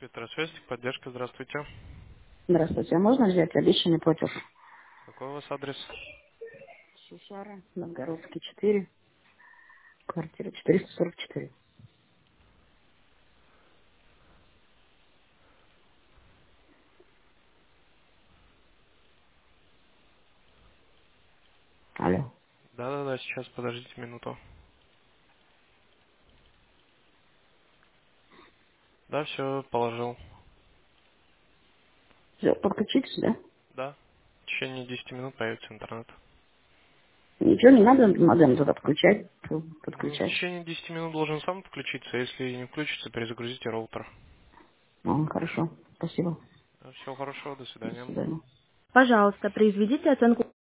Петросвязь, поддержка, здравствуйте. Здравствуйте. А можно взять обещанный платеж? Какой у вас адрес? Шишара, Новгородский, 4, квартира 444. Алло. Да-да-да, сейчас подождите минуту. Да, все, положил. Все, подключитесь, да? Да. В течение 10 минут появится интернет. Ничего не надо модем туда подключать. В Подключать. течение 10 минут должен сам включиться, если не включится, перезагрузите роутер. Хорошо. Спасибо. Всего хорошего, до До свидания. свидания. Пожалуйста, произведите оценку